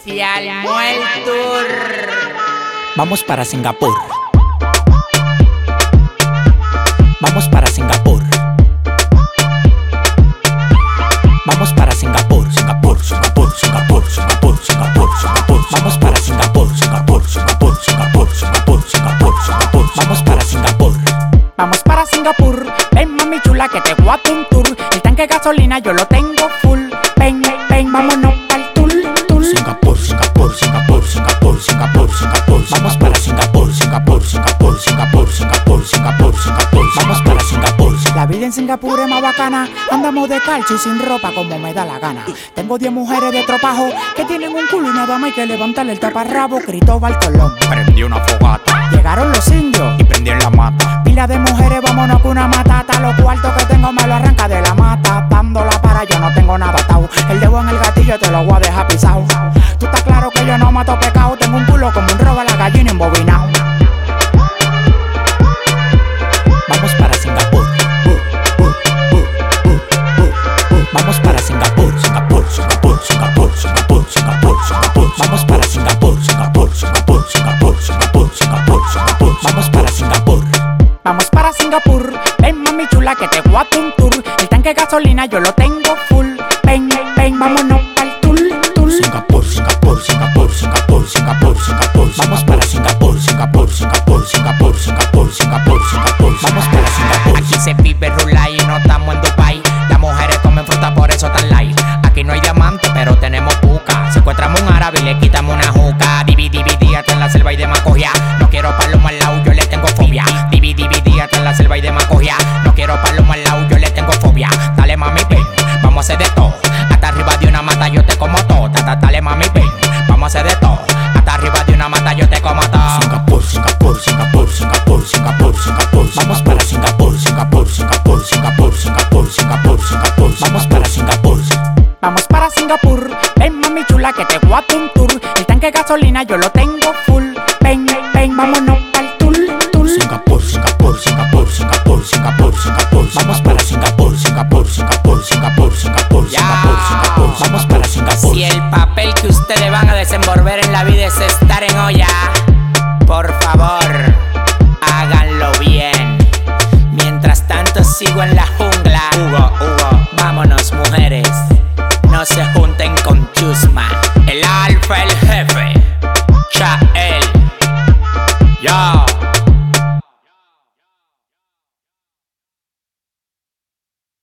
Se armó el tour. Vamos para Singapur. Vamos para Singapur. Vamos para Singapur. Singapur, Singapur, Singapur, Singapur, Singapur, Singapur. Vamos para Singapur. Singapur, Singapur, Singapur, Singapur, Singapur, Singapur. Vamos para Singapur. Vamos para Singapur. Ven mami chula que te voy a un tour. El tanque de gasolina yo lo tengo full. Ven, ven, vámonos pa'l tour, tour. Singapur, Singapur, Singapur, Singapur, Singapur, Singapur. Vamos para Singapur, Singapur, Singapur, Singapur, Singapur, Singapur, Singapur. Vamos para Singapur. La vida en Singapur es más bacana. Andamos de calcio y sin ropa como me da la gana. Tengo 10 mujeres de tropajo que tienen un culo y nada más hay que levantarle el taparrabo. Cristóbal Colón Prendí una fogata llegaron los indios y prendí en la mata. Pila de mujeres, vámonos con una matata. Los cuartos que tengo me lo arranca de la mata. Dándola para yo no tengo nada atado. El dedo en el gatillo te lo voy a dejar pisado. Tú estás claro que yo no mato pecado. Tengo un culo como un roba la gallina embobinado. Vamos para Singapur. Vamos para Singapur. Singapur, Singapur, Singapur, Singapur, Singapur, Singapur. Vamos para Singapur. Singapur, Singapur, Singapur, Singapur, Singapur, Singapur. Vamos para Singapur. Vamos para Singapur. Ven mami chula que te voy a un tour. El tanque de gasolina yo lo tengo full. Ven, ven, vámonos pa'l tour, tour. Singapur, Singapur, Singapur, Singapur, Singapur, Singapur. Vamos para Singapur. Singapur, Singapur, Singapur, Singapur, Singapur, Singapur. Vamos para Singapur. Aquí se vive rula y no estamos en Dubai. Las mujeres comen fruta, por eso tan light. Aquí no hay diamante, pero tenemos puca. Secuestramos un árabe y le quitamos una juca. Dividí hasta en la selva y de Macogia. No quiero palomo al lado, yo le tengo fobia. Dividí hasta en la selva y de Macogia. No quiero palomo al lado, yo le tengo fobia. Dale mami, ven, vamos a hacer de todo. Hasta arriba de una mata yo te como todo. Dale mami, ven, vamos a hacer de todo. Hasta arriba de una mata yo te como todo. Singapur, Singapur, Singapur, Singapur, Singapur, Singapur. Vamos para Singapur. Singapur, Singapur, Singapur, Singapur, Singapur, Singapur. Vamos para Singapur. Vamos para Singapur. Ven mami chula que te voy a un tour. El tanque de gasolina yo lo tengo full. Ven, ven, vámonos pa'l tour, tour. Singapur, Singapur, Singapur, Singapur, Singapur, Singapur. Vamos para Singapur. Singapur, Singapur, Singapur, Singapur, Singapur, Singapur. Vamos para Singapur. Si el papel que ustedes van a desenvolver en la vida es estar en